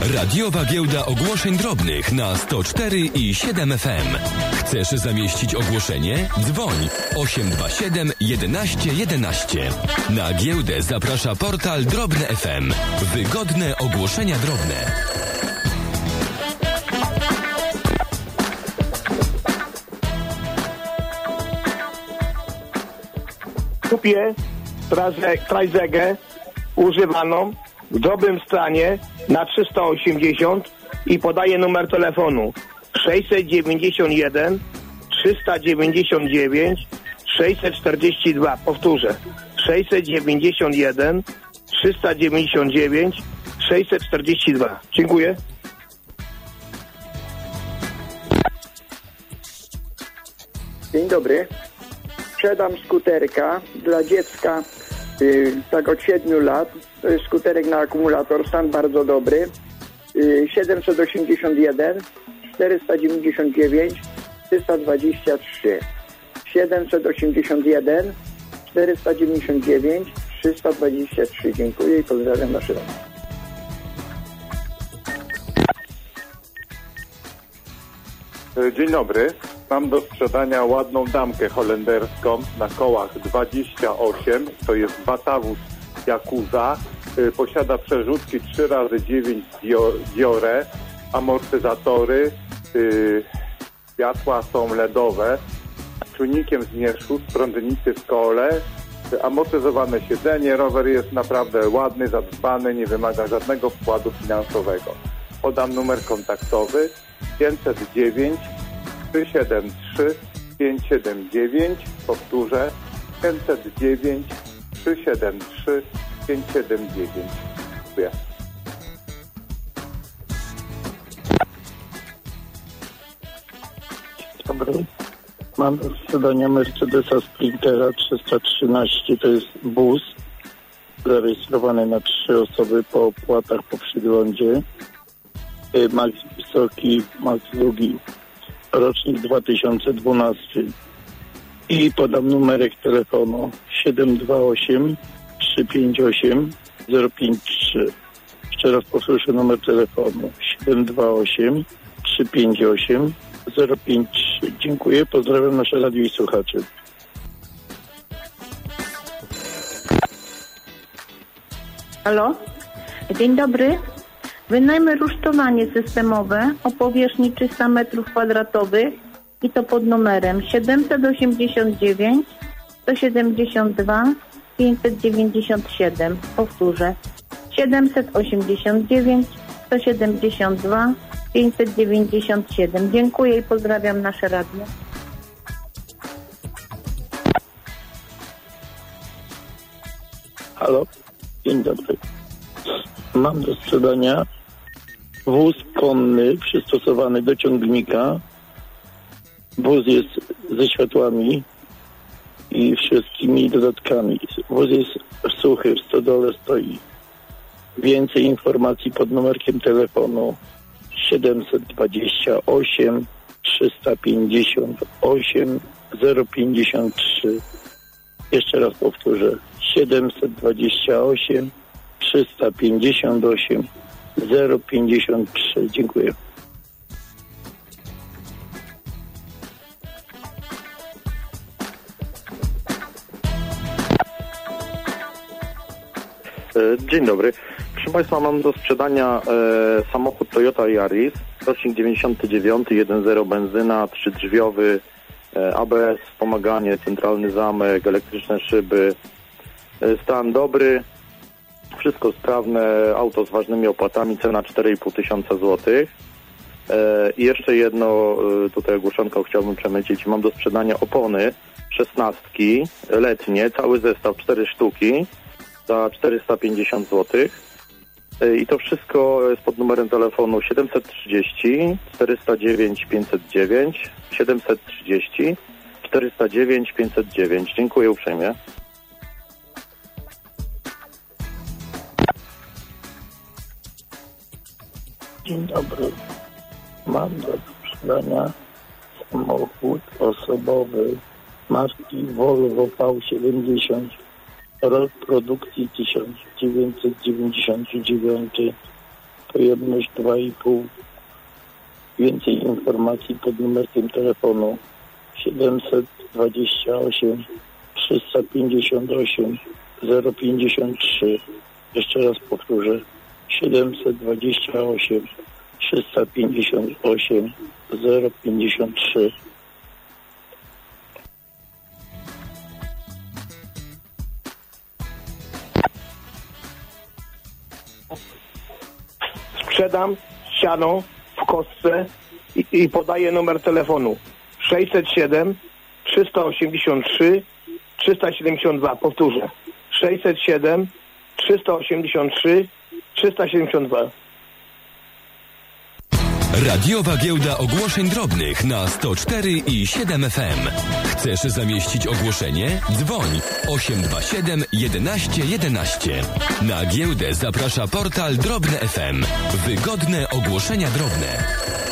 Radiowa giełda ogłoszeń drobnych na 104 i 7 FM. Chcesz zamieścić ogłoszenie? Dzwoń 827 11 11. Na giełdę zaprasza portal Drobne FM. Wygodne ogłoszenia drobne. Kupię Krajzegę używaną w dobrym stanie na 380 i podaję numer telefonu 691 399 642. Powtórzę 691 399 642. Dziękuję. Dzień dobry. Sprzedam skuterka dla dziecka tak od 7 lat. To jest skuterek na akumulator, stan bardzo dobry. 781 499 323. 781 499 323. Dziękuję i pozdrawiam nasze rady. Dzień dobry. Mam do sprzedania ładną damkę holenderską na kołach 28. To jest Batavus Yakuza. Posiada przerzutki 3x9 Diore. Amortyzatory. Światła są LEDowe. Czujnikiem zmierzchu, sprężynicy w kole. Amortyzowane siedzenie. Rower jest naprawdę ładny, zadbany. Nie wymaga żadnego wkładu finansowego. Podam numer kontaktowy 509 373 579. Powtórzę 509 373 579. Dziękuję. Dobry. Mam do sprzedania Mercedesa Sprintera 313. To jest bus zarejestrowany na 3 osoby po opłatach po przyglądzie. Max wysoki, max długi. Rocznik 2012. I podam numerek telefonu 728 358 053. Jeszcze raz powtórzę numer telefonu 728 358 053. Dziękuję, pozdrawiam nasze radio i słuchaczy. Halo? Dzień dobry. Wynajmę rusztowanie systemowe o powierzchni 300 m2 i to pod numerem 789 172 597. Powtórzę 789 172 597. Dziękuję i pozdrawiam nasze radio. Halo, dzień dobry. Mam do sprzedania wóz konny przystosowany do ciągnika. Wóz jest ze światłami i wszystkimi dodatkami. Wóz jest suchy, w stodole stoi. Więcej informacji pod numerkiem telefonu 728 358 053. Jeszcze raz powtórzę 728 358 053. Dziękuję. Dzień dobry. Proszę Państwa, mam do sprzedania samochód Toyota Yaris, rocznik 99, 1.0 benzyna, 3-drzwiowy, ABS, wspomaganie, centralny zamek, elektryczne szyby, stan dobry, wszystko sprawne, auto z ważnymi opłatami, cena 4,5 tysiąca złotych. I jeszcze jedno tutaj ogłoszonką chciałbym przemycić. Mam do sprzedania opony 16 letnie, cały zestaw 4 sztuki za 450 zł. I to wszystko jest pod numerem telefonu 730 409 509 730 409 509. Dziękuję uprzejmie. Dzień dobry. Mam do sprzedania samochód osobowy marki Volvo V70. Rok produkcji 1999. pojemność 2,5. Więcej informacji pod numerem telefonu 728 358 053. Jeszcze raz powtórzę. 728 358 053. Sprzedam siano w kostce i podaję numer telefonu 607 383 372. Powtórzę. 607 383 372. Radiowa Giełda Ogłoszeń Drobnych na 104 i 7 FM. Chcesz zamieścić ogłoszenie? Dzwoń 827 11 11. Na giełdę zaprasza portal Drobne FM. Wygodne ogłoszenia drobne.